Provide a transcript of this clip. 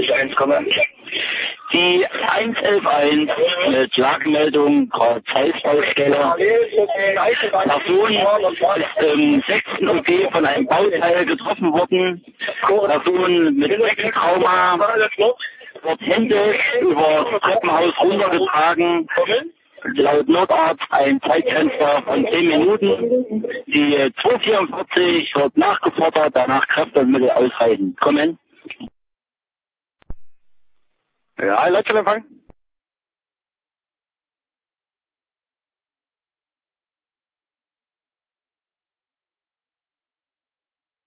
1 kommen. Die 111 mit Lagemeldung Zeiss-Baustelle. Person ist 16 OG von einem Bauteil getroffen worden. Person mit Wechseltrauma wird händisch über das Treppenhaus runtergetragen. Laut Notarzt ein Zeitfenster von 10 Minuten. Die 244 wird nachgefordert, danach Kräfte und Mittel ausreichen. Kommen. Ja, Leitstellempfang.